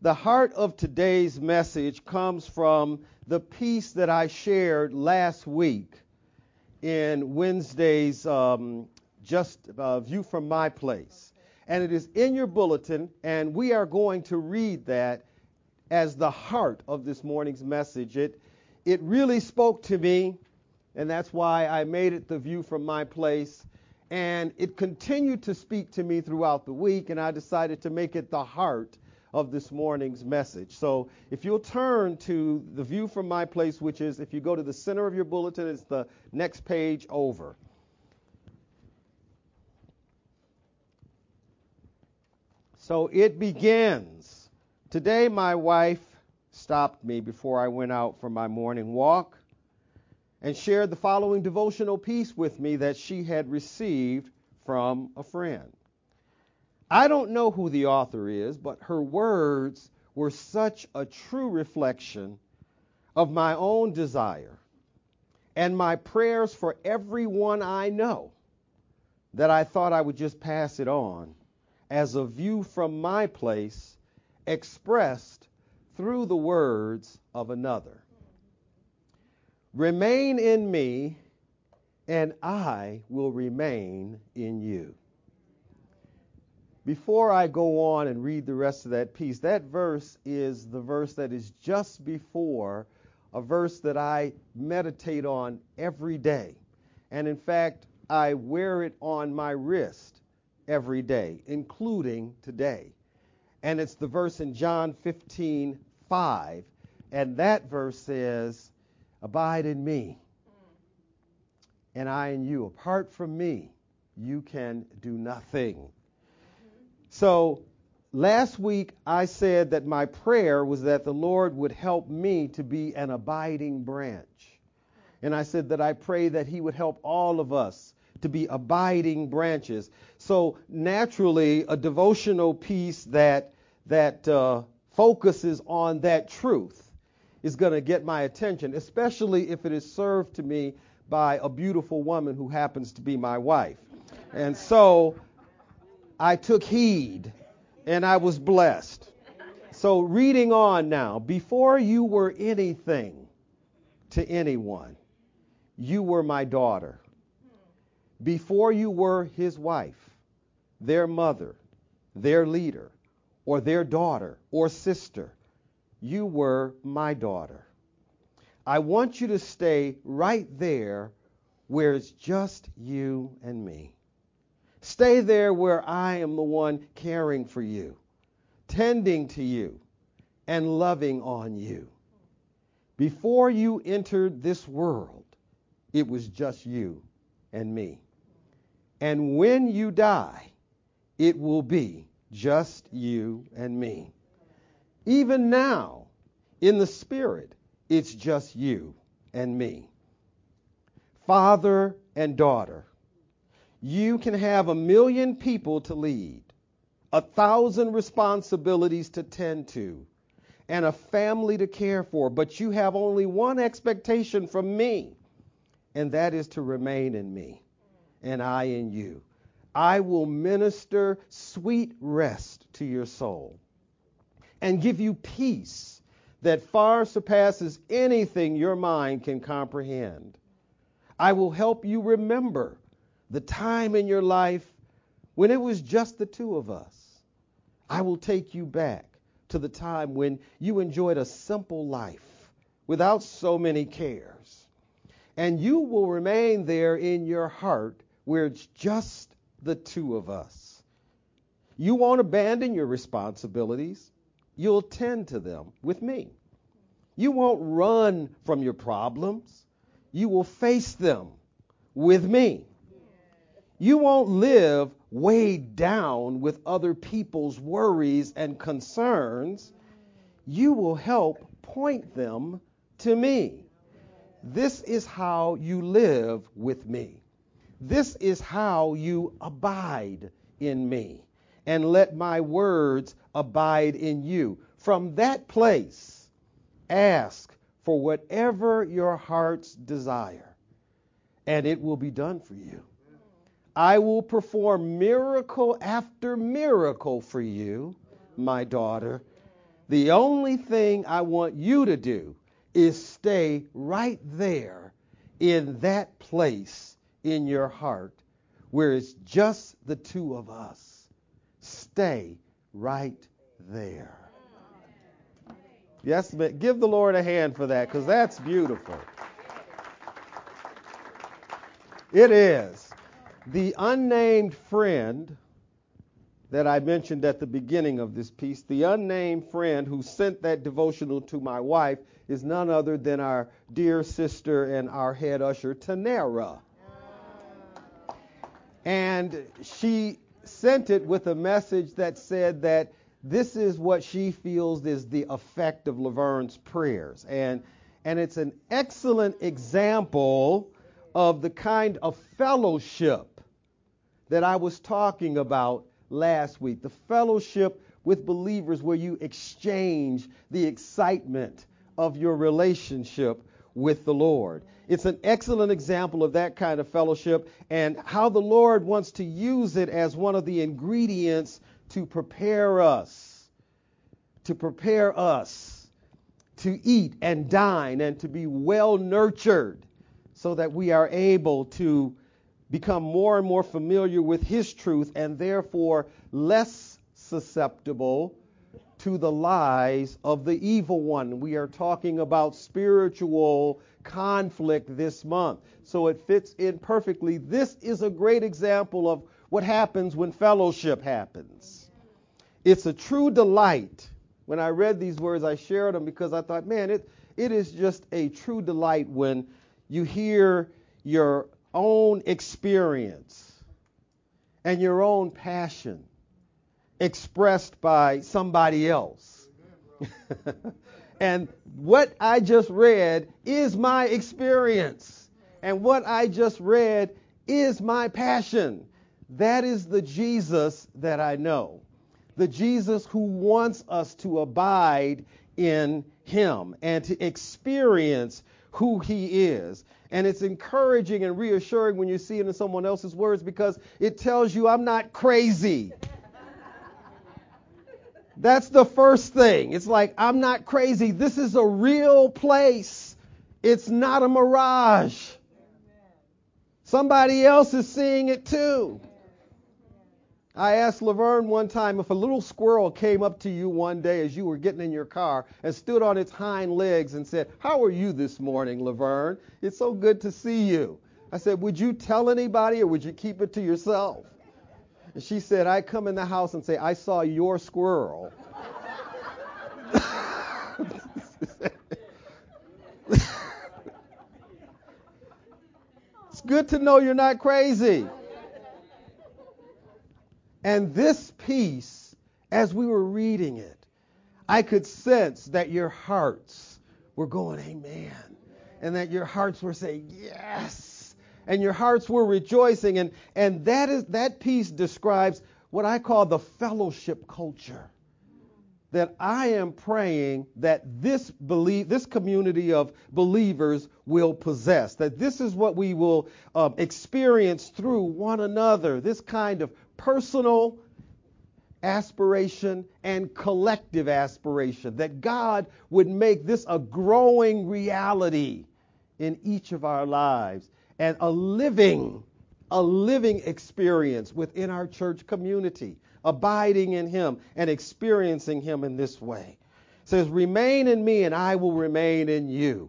The heart of today's message comes from the piece that I shared last week in Wednesday's View from My Place. And it is in your bulletin, and we are going to read that as the heart of this morning's message. It really spoke to me, and that's why I made it the View from My Place. And it continued to speak to me throughout the week, and I decided to make it the heart of this morning's message. So if you'll turn to the View from My Place, which is, if you go to the center of your bulletin, it's the next page over. So it begins. Today my wife stopped me before I went out for my morning walk and shared the following devotional piece with me that she had received from a friend. I don't know who the author is, but her words were such a true reflection of my own desire and my prayers for everyone I know that I thought I would just pass it on as a view from my place expressed through the words of another. Remain in me, and I will remain in you. Before I go on and read the rest of that piece, that verse is the verse that is just before a verse that I meditate on every day. And in fact, I wear it on my wrist every day, including today. And it's the verse in John 15:5. And that verse says, abide in me, and I in you. Apart from me, you can do nothing. So last week I said that my prayer was that the Lord would help me to be an abiding branch. And I said that I pray that he would help all of us to be abiding branches. So naturally, a devotional piece that focuses on that truth is going to get my attention, especially if it is served to me by a beautiful woman who happens to be my wife. And so I took heed, and I was blessed. So reading on now, before you were anything to anyone, you were my daughter. Before you were his wife, their mother, their leader, or their daughter or sister, you were my daughter. I want you to stay right there where it's just you and me. Stay there where I am the one caring for you, tending to you, and loving on you. Before you entered this world, it was just you and me. And when you die, it will be just you and me. Even now, in the spirit, it's just you and me. Father and daughter, you can have 1,000,000 people to lead, 1,000 responsibilities to tend to, and a family to care for, but you have only one expectation from me, and that is to remain in me, and I in you. I will minister sweet rest to your soul and give you peace that far surpasses anything your mind can comprehend. I will help you remember the time in your life when it was just the two of us. I will take you back to the time when you enjoyed a simple life without so many cares. And you will remain there in your heart where it's just the two of us. You won't abandon your responsibilities. You'll tend to them with me. You won't run from your problems. You will face them with me. You won't live weighed down with other people's worries and concerns. You will help point them to me. This is how you live with me. This is how you abide in me, and let my words abide in you. From that place, ask for whatever your hearts desire, and it will be done for you. I will perform miracle after miracle for you, my daughter. The only thing I want you to do is stay right there in that place in your heart where it's just the two of us. Stay right there. Yes, but give the Lord a hand for that, because that's beautiful. It is. The unnamed friend that I mentioned at the beginning of this piece, the unnamed friend who sent that devotional to my wife, is none other than our dear sister and our head usher, Tanera. And she sent it with a message that said that this is what she feels is the effect of Laverne's prayers. And it's an excellent example of the kind of fellowship that I was talking about last week. The fellowship with believers where you exchange the excitement of your relationship with the Lord. It's an excellent example of that kind of fellowship and how the Lord wants to use it as one of the ingredients to prepare us to eat and dine and to be well nurtured so that we are able to become more and more familiar with His truth and therefore less susceptible to the lies of the evil one. We are talking about spiritual conflict this month, so it fits in perfectly. This is a great example of what happens when fellowship happens. It's a true delight. When I read these words, I shared them because I thought, man, it is just a true delight when you hear your own experience and your own passion expressed by somebody else. And what I just read is my experience. And what I just read is my passion. That is the Jesus that I know. The Jesus who wants us to abide in Him and to experience who He is. And it's encouraging and reassuring when you see it in someone else's words because it tells you I'm not crazy. That's the first thing. It's like, I'm not crazy. This is a real place. It's not a mirage. Somebody else is seeing it too. I asked Laverne one time if a little squirrel came up to you one day as you were getting in your car and stood on its hind legs and said, "How are you this morning, Laverne? It's so good to see you." I said, "Would you tell anybody or would you keep it to yourself?" And she said, "I come in the house and say, 'I saw your squirrel.'" It's good to know you're not crazy. And this piece, as we were reading it, I could sense that your hearts were going, amen. And that your hearts were saying, yes. And your hearts were rejoicing. And that piece describes what I call the fellowship culture. That I am praying that this community of believers will possess. That this is what we will experience through one another. This kind of personal aspiration and collective aspiration. That God would make this a growing reality in each of our lives. And a living experience within our church community. Abiding in Him and experiencing Him in this way. It says, "Remain in me and I will remain in you."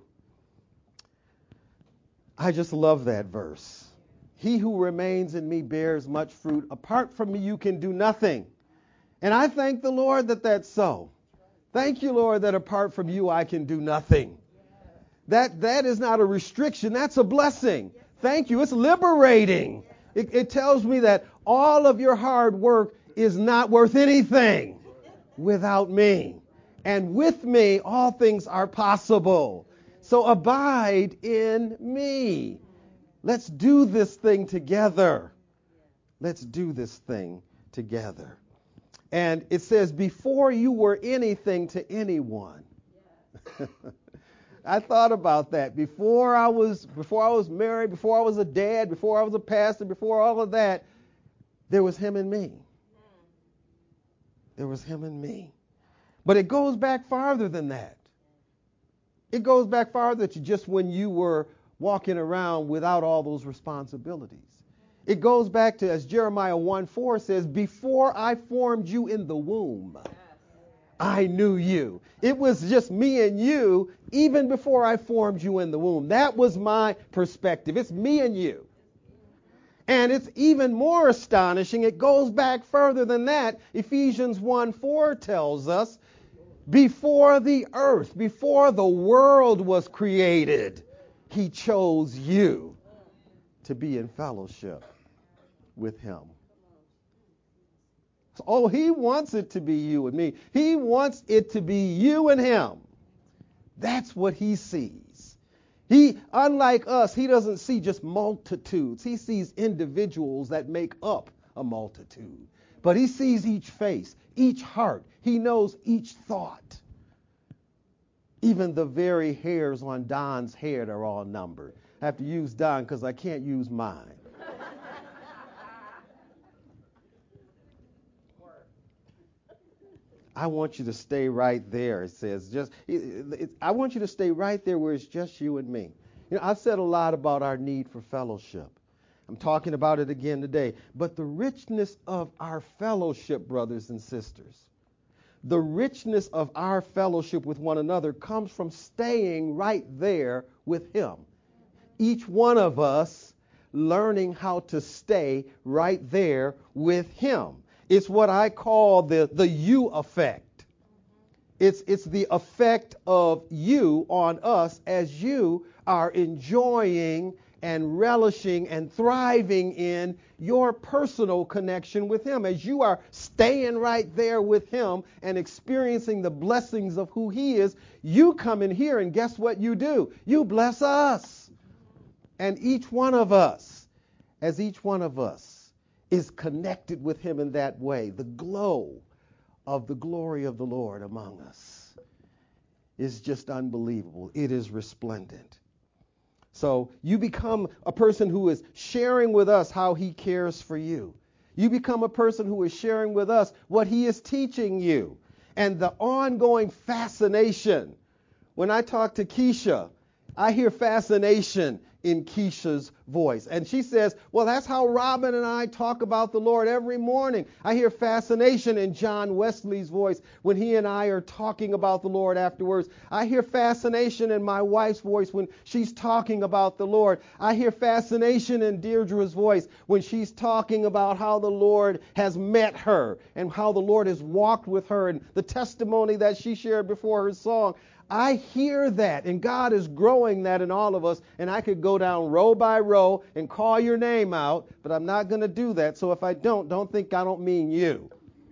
I just love that verse. "He who remains in me bears much fruit. Apart from me you can do nothing." And I thank the Lord that that's so. Thank you, Lord, that apart from you I can do nothing. That is not a restriction. That's a blessing. Thank you. It's liberating. It tells me that all of your hard work is not worth anything without me. And with me, all things are possible. So abide in me. Let's do this thing together. Let's do this thing together. And it says, before you were anything to anyone. I thought about that. Before I was married, before I was a dad, before I was a pastor, before all of that, there was Him and me. There was Him and me. But it goes back farther than that. It goes back farther to just when you were walking around without all those responsibilities. It goes back to, as Jeremiah 1:4 says, before I formed you in the womb, I knew you. It was just me and you even before I formed you in the womb. That was my perspective. It's me and you. And it's even more astonishing. It goes back further than that. Ephesians 1:4 tells us, before the earth, before the world was created, he chose you to be in fellowship with him. Oh, he wants it to be you and me. He wants it to be you and him. That's what he sees. He, unlike us, he doesn't see just multitudes. He sees individuals that make up a multitude. But he sees each face, each heart. He knows each thought. Even the very hairs on Don's head are all numbered. I have to use Don because I can't use mine. I want you to stay right there. It says I want you to stay right there where it's just you and me. You know, I've said a lot about our need for fellowship. I'm talking about it again today. But the richness of our fellowship, brothers and sisters, the richness of our fellowship with one another comes from staying right there with him. Each one of us learning how to stay right there with him. It's what I call the you effect. It's the effect of you on us as you are enjoying and relishing and thriving in your personal connection with him. As you are staying right there with him and experiencing the blessings of who he is, you come in here and guess what you do? You bless us. And each one of us, as each one of us is connected with him in that way, the glow of the glory of the Lord among us is just unbelievable. It is resplendent. So you become a person who is sharing with us how he cares for you. You become a person who is sharing with us what he is teaching you. And the ongoing fascination. When I talk to Keisha, I hear fascination in Keisha's voice. And she says, well, that's how Robin and I talk about the Lord every morning. I hear fascination in John Wesley's voice when he and I are talking about the Lord afterwards. I hear fascination in my wife's voice when she's talking about the Lord. I hear fascination in Deirdre's voice when she's talking about how the Lord has met her and how the Lord has walked with her and the testimony that she shared before her song. I hear that, and God is growing that in all of us, and I could go down row by row and call your name out, but I'm not going to do that. So if I don't think I don't mean you.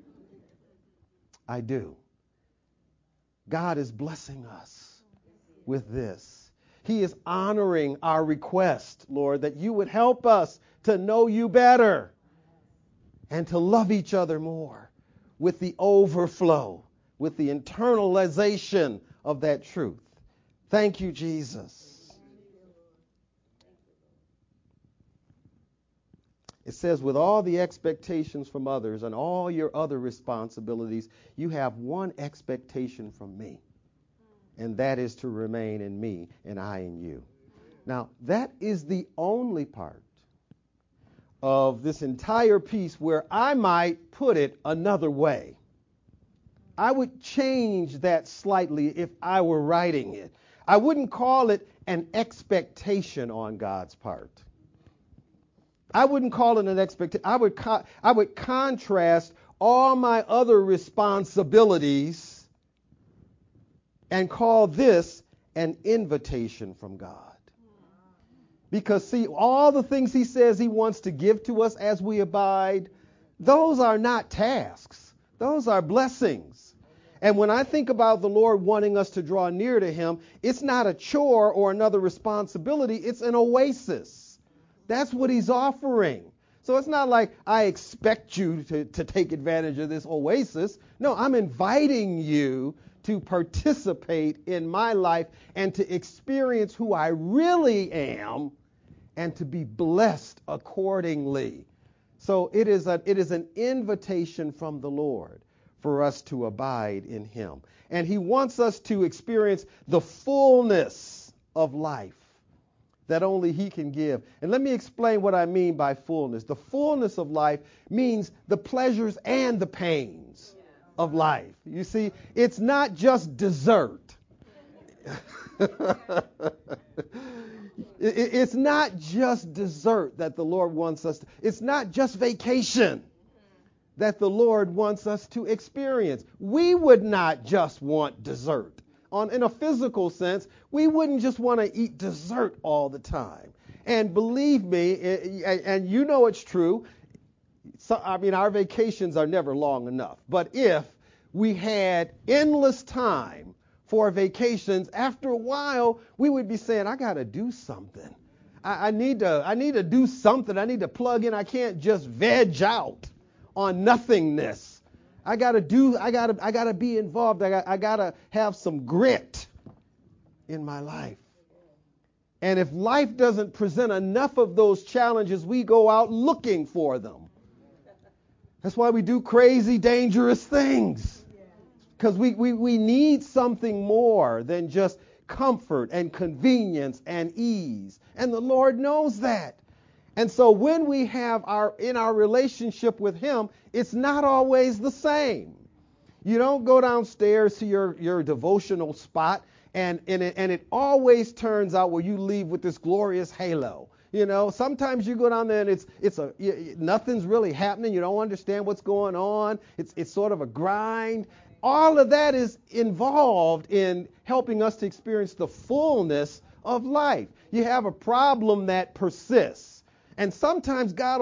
I do. God is blessing us with this. He is honoring our request, Lord, that you would help us to know you better and to love each other more with the overflow, with the internalization of that truth. Thank you, Jesus. It says, with all the expectations from others and all your other responsibilities, you have one expectation from me, and that is to remain in me and I in you. Now, that is the only part of this entire piece where I might put it another way. I would change that slightly if I were writing it. I wouldn't call it an expectation on God's part. I wouldn't call it an expectation. I would contrast all my other responsibilities and call this an invitation from God. Because see, all the things he says he wants to give to us as we abide, those are not tasks. Those are blessings. And when I think about the Lord wanting us to draw near to him, it's not a chore or another responsibility. It's an oasis. That's what he's offering. So it's not like I expect you to take advantage of this oasis. No, I'm inviting you to participate in my life and to experience who I really am and to be blessed accordingly. So it is an invitation from the Lord for us to abide in him. And he wants us to experience the fullness of life that only he can give. And let me explain what I mean by fullness. The fullness of life means the pleasures and the pains of life. You see, it's not just dessert. It's not just dessert that the Lord wants us to. It's not just vacation that the Lord wants us to experience. We would not just want dessert. In a physical sense, we wouldn't just want to eat dessert all the time. And believe me, and you know it's true, our vacations are never long enough. But if we had endless time for vacations, after a while, we would be saying, I got to do something. I need to do something. I need to plug in. I can't just veg out on nothingness. I gotta be involved. I gotta have some grit in my life. And if life doesn't present enough of those challenges, we go out looking for them. That's why we do crazy, dangerous things. Because we need something more than just comfort and convenience and ease. And the Lord knows that. And so when we have in our relationship with him, it's not always the same. You don't go downstairs to your devotional spot and it always turns out where you leave with this glorious halo. You know, sometimes you go down there and nothing's really happening. You don't understand what's going on. It's sort of a grind. All of that is involved in helping us to experience the fullness of life. You have a problem that persists. And sometimes God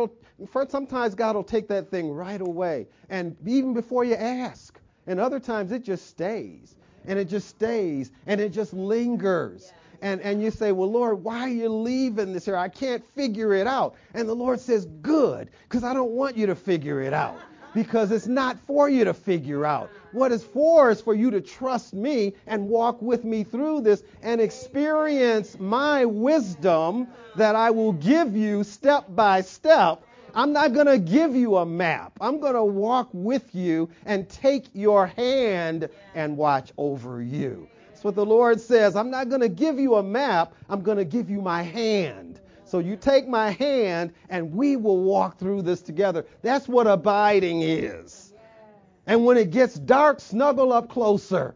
will take that thing right away, and even before you ask. And other times it just stays, and it just stays, and it just lingers. And you say, well, Lord, why are you leaving this here? I can't figure it out. And the Lord says, good, because I don't want you to figure it out. Because it's not for you to figure out. What it's for is for you to trust me and walk with me through this and experience my wisdom that I will give you step by step. I'm not going to give you a map. I'm going to walk with you and take your hand and watch over you. That's what the Lord says. I'm not going to give you a map. I'm going to give you my hand. So you take my hand and we will walk through this together. That's what abiding is. And when it gets dark, snuggle up closer.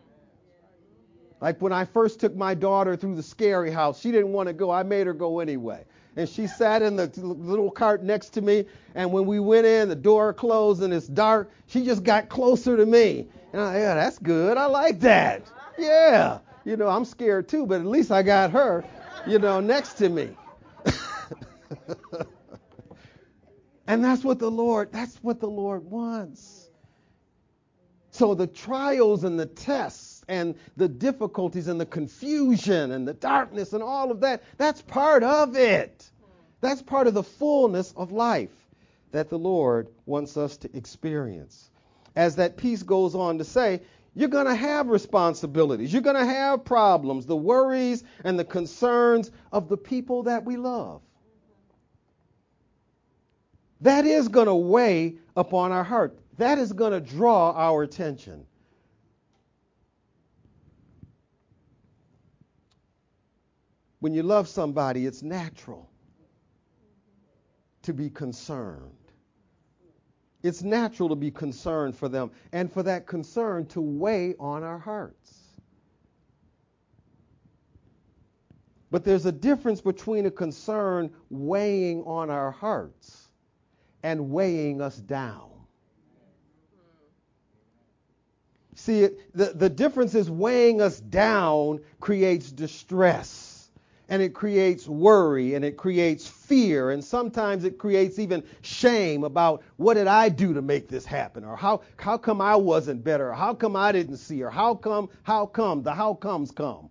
Like when I first took my daughter through the scary house, she didn't want to go. I made her go anyway. And she sat in the little cart next to me. And when we went in, the door closed and it's dark. She just got closer to me. And yeah, that's good. I like that. Yeah. I'm scared too, but at least I got her, next to me. And that's what the Lord wants. So the trials and the tests and the difficulties and the confusion and the darkness and all of that, that's part of it. That's part of the fullness of life that the Lord wants us to experience. As that piece goes on to say, you're going to have responsibilities. You're going to have problems, the worries and the concerns of the people that we love. That is going to weigh upon our heart. That is going to draw our attention. When you love somebody, it's natural to be concerned. It's natural to be concerned for them and for that concern to weigh on our hearts. But there's a difference between a concern weighing on our hearts and weighing us down. See, the difference is weighing us down creates distress, and it creates worry, and it creates fear, and sometimes it creates even shame about what did I do to make this happen, or how come I wasn't better, or how come I didn't see, or how come, the how comes come.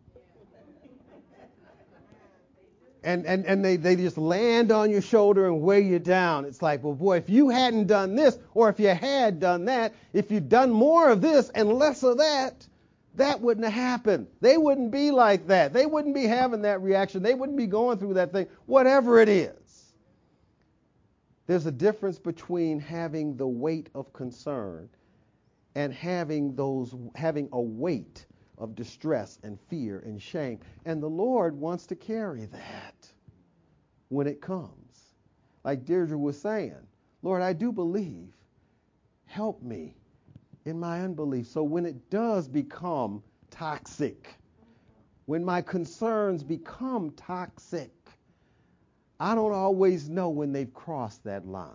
And they just land on your shoulder and weigh you down. It's like, well, boy, if you hadn't done this, or if you had done that, if you'd done more of this and less of that, that wouldn't have happened. They wouldn't be like that. They wouldn't be having that reaction. They wouldn't be going through that thing, whatever it is. There's a difference between having the weight of concern and having a weight of distress and fear and shame. And the Lord wants to carry that when it comes. Like Deirdre was saying, Lord, I do believe. Help me in my unbelief. So when it does become toxic, when my concerns become toxic, I don't always know when they've crossed that line.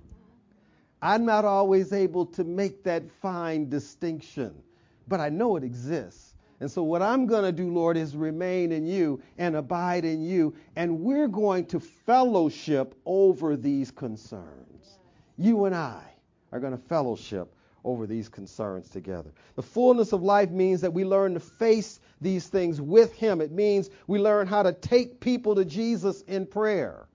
I'm not always able to make that fine distinction, but I know it exists. And so what I'm going to do, Lord, is remain in you and abide in you, and we're going to fellowship over these concerns. You and I are going to fellowship over these concerns together. The fullness of life means that we learn to face these things with him. It means we learn how to take people to Jesus in prayer.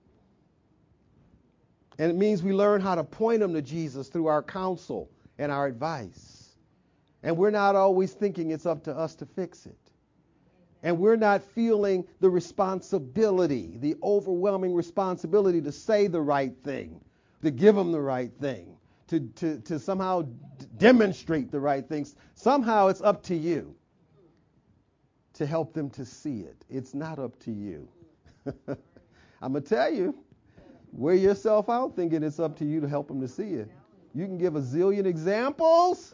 And it means we learn how to point them to Jesus through our counsel and our advice. And we're not always thinking it's up to us to fix it. And we're not feeling the responsibility, the overwhelming responsibility to say the right thing, to give them the right thing, to somehow demonstrate the right things. Somehow it's up to you to help them to see it. It's not up to you. I'm going to tell you, wear yourself out thinking it's up to you to help them to see it. You can give a zillion examples.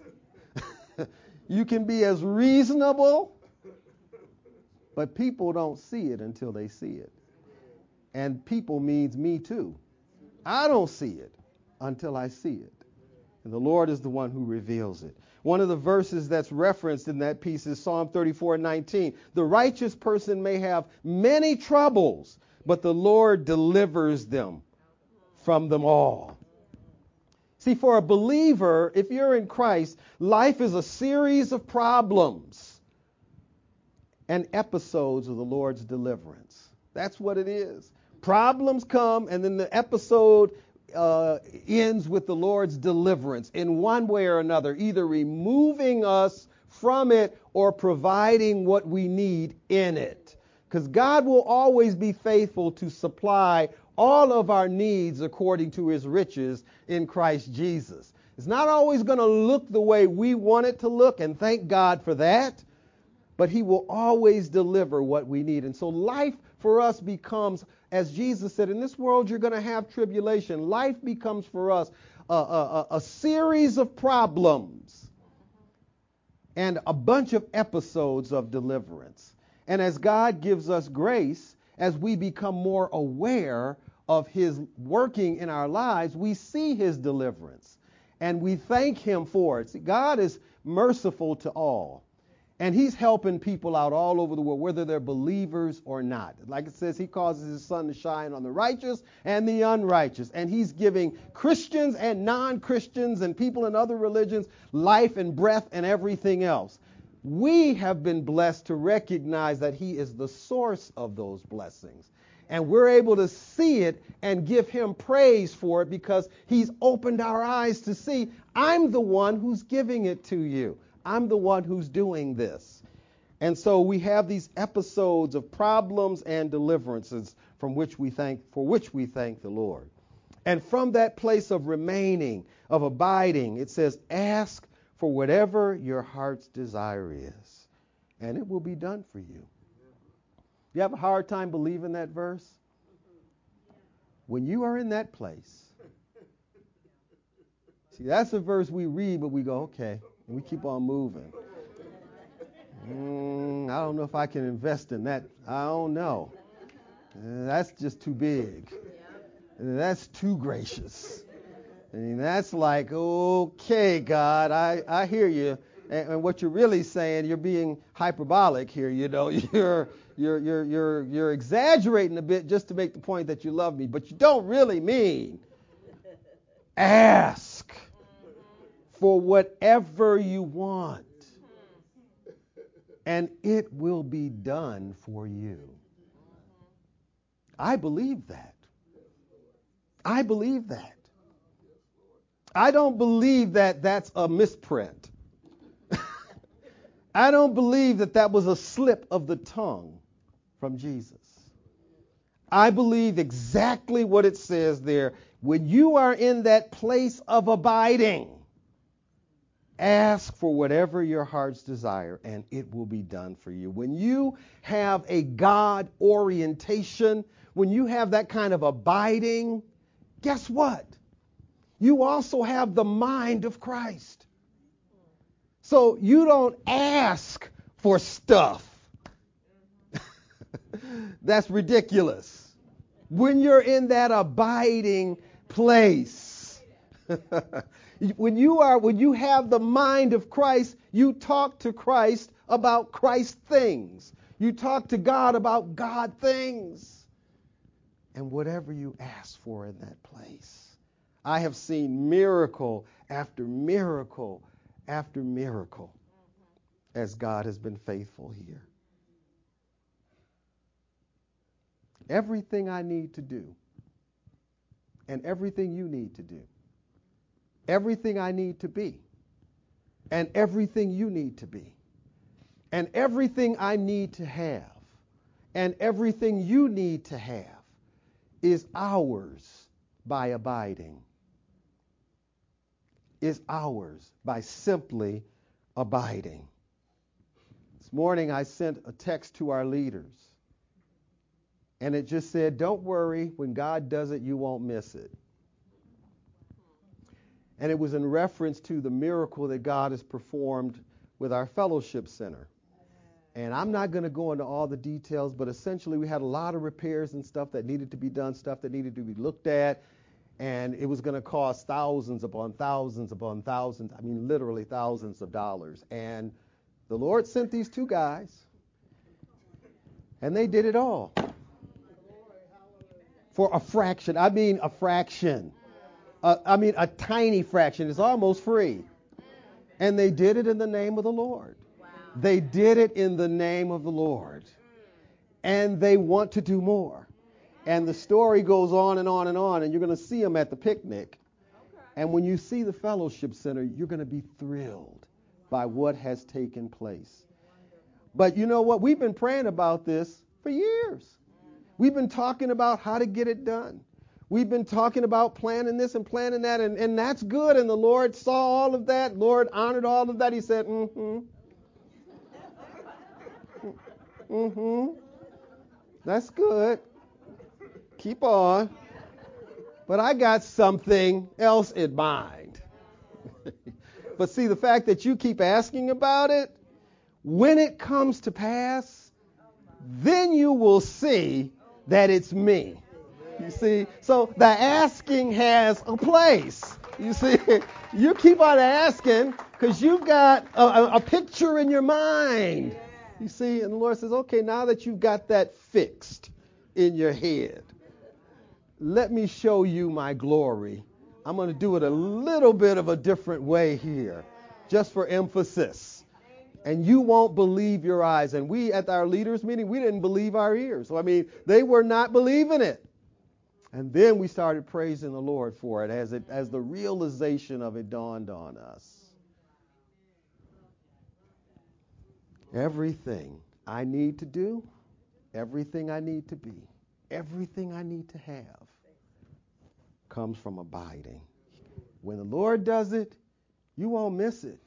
You can be as reasonable, but people don't see it until they see it. And people means me too. I don't see it until I see it. And the Lord is the one who reveals it. One of the verses that's referenced in that piece is Psalm 34:19. The righteous person may have many troubles, but the Lord delivers them from them all. See, for a believer, if you're in Christ, life is a series of problems and episodes of the Lord's deliverance. That's what it is. Problems come, and then the episode ends with the Lord's deliverance in one way or another, either removing us from it or providing what we need in it. Because God will always be faithful to supply all of our needs according to his riches in Christ Jesus. It's not always going to look the way we want it to look, and thank God for that, but he will always deliver what we need. And so life for us becomes, as Jesus said, in this world you're going to have tribulation. Life becomes for us a series of problems and a bunch of episodes of deliverance. And as God gives us grace, as we become more aware of his working in our lives, we see his deliverance and we thank him for it. See, God is merciful to all, and he's helping people out all over the world, whether they're believers or not. Like it says, he causes his sun to shine on the righteous and the unrighteous, and he's giving Christians and non-Christians and people in other religions life and breath and everything else. We have been blessed to recognize that he is the source of those blessings. And we're able to see it and give him praise for it because he's opened our eyes to see, I'm the one who's giving it to you. I'm the one who's doing this. And so we have these episodes of problems and deliverances for which we thank the Lord. And from that place of remaining, of abiding, it says, ask for whatever your heart's desire is, and it will be done for you. You have a hard time believing that verse? When you are in that place, see, that's a verse we read, but we go, okay, and we keep on moving. I don't know if I can invest in that. I don't know. That's just too big. That's too gracious. I mean, that's like, okay, God, I hear you. And what you're really saying, you're being hyperbolic here. You know, you're exaggerating a bit just to make the point that you love me, but you don't really mean. Ask for whatever you want, and it will be done for you. I believe that. I believe that. I don't believe that that's a misprint. I don't believe that that was a slip of the tongue from Jesus. I believe exactly what it says there. When you are in that place of abiding, Ask for whatever your heart's desire, and it will be done for you. When you have a God orientation, when you have that kind of abiding, guess what? You also have the mind of Christ. So you don't ask for stuff. That's ridiculous. When you're in that abiding place, when you have the mind of Christ, you talk to Christ about Christ things. You talk to God about God things. And whatever you ask for in that place. I have seen miracle after miracle after miracle as God has been faithful here. Everything I need to do, and everything you need to do, everything I need to be, and everything you need to be, and everything I need to have, and everything you need to have is ours by abiding, is ours by simply abiding. This morning I sent a text to our leaders, and it just said, don't worry, when God does it, you won't miss it. And it was in reference to the miracle that God has performed with our fellowship center. And I'm not going to go into all the details, but essentially we had a lot of repairs and stuff that needed to be done, stuff that needed to be looked at, and it was going to cost thousands upon thousands upon thousands, I mean literally thousands of dollars. And the Lord sent these two guys, and they did it all. For a fraction. I mean a fraction. A tiny fraction. It's almost free. And they did it in the name of the Lord. Wow. They did it in the name of the Lord. And they want to do more. And the story goes on and on and on. And you're going to see them at the picnic. Okay. And when you see the fellowship center, you're going to be thrilled by what has taken place. But you know what? We've been praying about this for years. We've been talking about how to get it done. We've been talking about planning this and planning that, and that's good. And the Lord saw all of that. Lord honored all of that. He said, that's good. Keep on. But I got something else in mind. But see, the fact that you keep asking about it, when it comes to pass, then you will see that it's me. You see, so the asking has a place. You see, you keep on asking because you've got a picture in your mind. You see, and the Lord says, okay, now that you've got that fixed in your head, let me show you my glory. I'm going to do it a little bit of a different way here, just for emphasis. And you won't believe your eyes. And we, at our leaders meeting, we didn't believe our ears. So, they were not believing it. And then we started praising the Lord for it as the realization of it dawned on us. Everything I need to do, everything I need to be, everything I need to have comes from abiding. When the Lord does it, you won't miss it.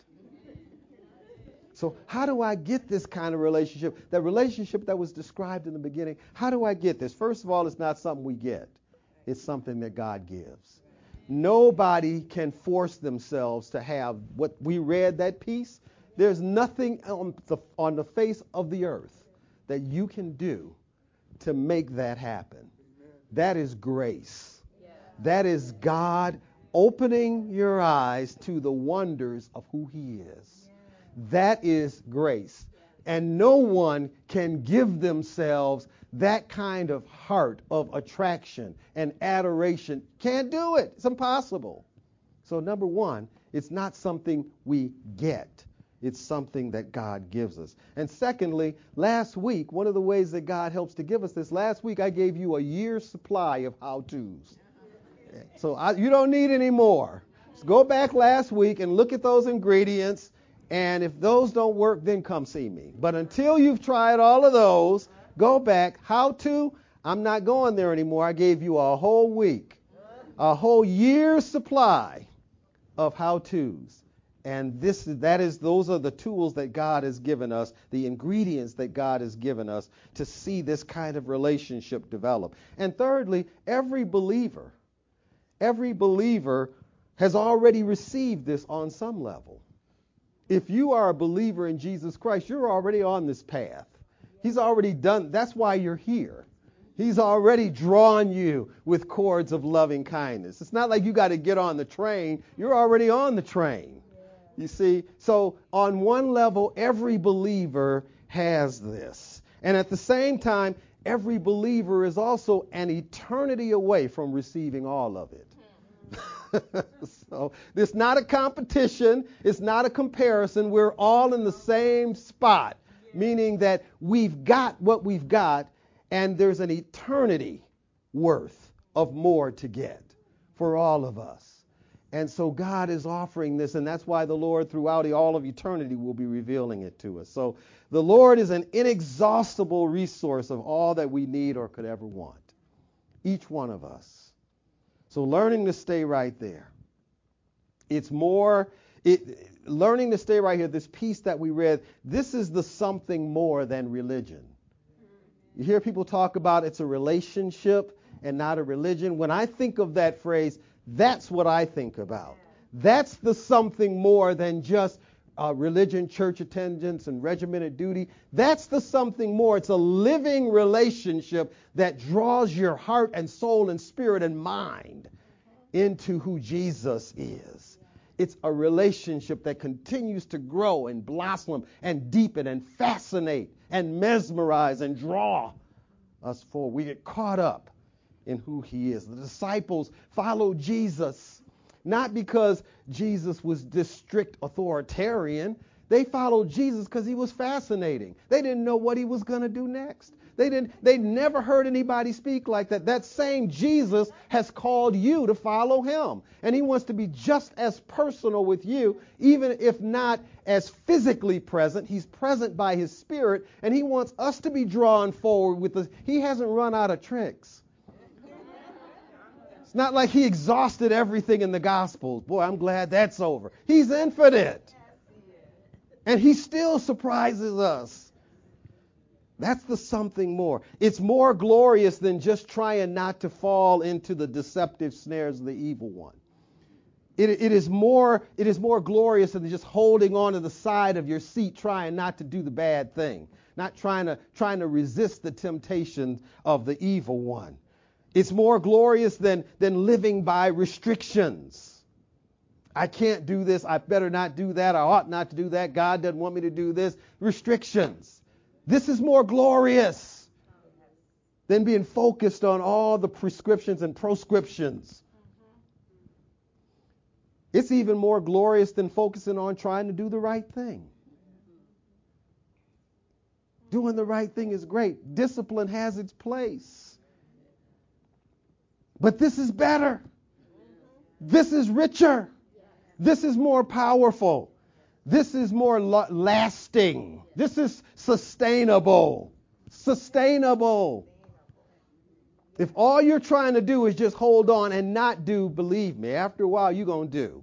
So how do I get this kind of relationship? That relationship that was described in the beginning, how do I get this? First of all, it's not something we get. It's something that God gives. Nobody can force themselves to have what we read, that piece. There's nothing on the face of the earth that you can do to make that happen. That is grace. That is God opening your eyes to the wonders of who He is. That is grace. And no one can give themselves that kind of heart of attraction and adoration. Can't do it. It's impossible. So number one, it's not something we get. It's something that God gives us. And secondly, last week, one of the ways that God helps to give us this, last week I gave you a year's supply of how-tos. So you don't need any more. So go back last week and look at those ingredients. And if those don't work, then come see me. But until you've tried all of those, go back. How to? I'm not going there anymore. I gave you a whole week, a whole year's supply of how-tos. And those are the tools that God has given us, the ingredients that God has given us to see this kind of relationship develop. And thirdly, every believer has already received this on some level. If you are a believer in Jesus Christ, you're already on this path. He's already done. That's why you're here. He's already drawn you with cords of loving kindness. It's not like you got to get on the train. You're already on the train. You see? So on one level, every believer has this. And at the same time, every believer is also an eternity away from receiving all of it. So it's not a competition. It's not a comparison. We're all in the same spot, meaning that we've got what we've got, and there's an eternity worth of more to get for all of us. And so God is offering this, and that's why the Lord throughout all of eternity will be revealing it to us. So the Lord is an inexhaustible resource of all that we need or could ever want, each one of us. So learning to stay right there. Learning to stay right here, this piece that we read, this is the something more than religion. You hear people talk about it's a relationship and not a religion. When I think of that phrase, that's what I think about. That's the something more than just religion, church attendance, and regimented duty. That's the something more. It's a living relationship that draws your heart and soul and spirit and mind into who Jesus is. It's a relationship that continues to grow and blossom and deepen and fascinate and mesmerize and draw us forward. We get caught up in who he is. The disciples followed Jesus, not because Jesus was this strict authoritarian. They followed Jesus because he was fascinating. They didn't know what he was going to do next. They never heard anybody speak like that. That same Jesus has called you to follow him. And he wants to be just as personal with you, even if not as physically present. He's present by his Spirit, and he wants us to be drawn forward with this. He hasn't run out of tricks. It's not like he exhausted everything in the Gospels. Boy, I'm glad that's over. He's infinite. And he still surprises us. That's the something more. It's more glorious than just trying not to fall into the deceptive snares of the evil one. It is more glorious than just holding on to the side of your seat, trying not to do the bad thing, not trying to resist the temptation of the evil one. It's more glorious than living by restrictions. I can't do this. I better not do that. I ought not to do that. God doesn't want me to do this. Restrictions. This is more glorious than being focused on all the prescriptions and proscriptions. It's even more glorious than focusing on trying to do the right thing. Doing the right thing is great. Discipline has its place. But this is better. This is richer. This is more powerful. This is more lasting. This is sustainable. Sustainable. If all you're trying to do is just hold on and not do, believe me, after a while you're going to do.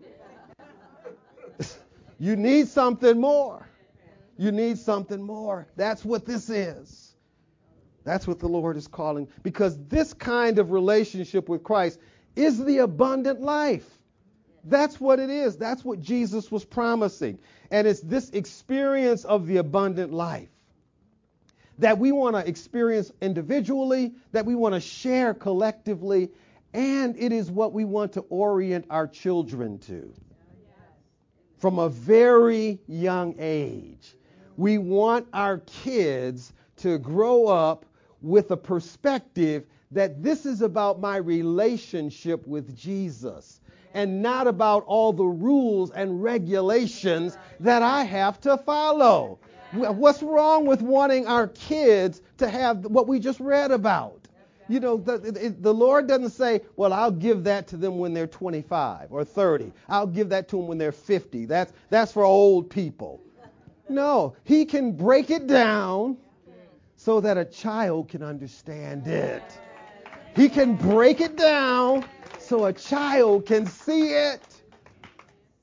You need something more. You need something more. That's what this is. That's what the Lord is calling. Because this kind of relationship with Christ is the abundant life. That's what it is. That's what Jesus was promising. And it's this experience of the abundant life that we want to experience individually, that we want to share collectively, and it is what we want to orient our children to. From a very young age, we want our kids to grow up with a perspective that this is about my relationship with Jesus and not about all the rules and regulations that I have to follow. What's wrong with wanting our kids to have what we just read about? You know, the Lord doesn't say, well, I'll give that to them when they're 25 or 30. I'll give that to them when they're 50. That's for old people. No, he can break it down so that a child can understand it. He can break it down so a child can see it.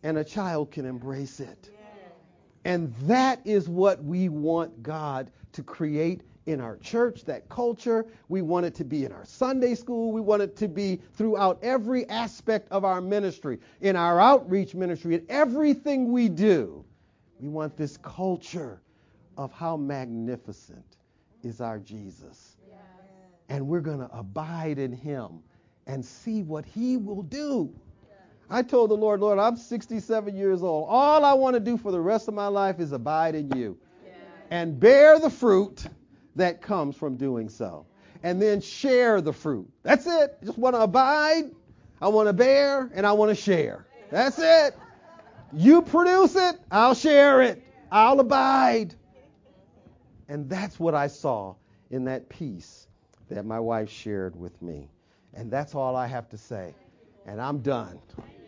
and a child can embrace it. And that is what we want God to create in our church, that culture. We want it to be in our Sunday school. We want it to be throughout every aspect of our ministry, in our outreach ministry, in everything we do. We want this culture of how magnificent is our Jesus. And we're going to abide in him and see what he will do. I told the Lord, Lord, I'm 67 years old. All I want to do for the rest of my life is abide in you and bear the fruit that comes from doing so. And then share the fruit. That's it. Just want to abide. I want to bear and I want to share. That's it. You produce it. I'll share it. I'll abide. And that's what I saw in that piece that my wife shared with me. And that's all I have to say. And I'm done.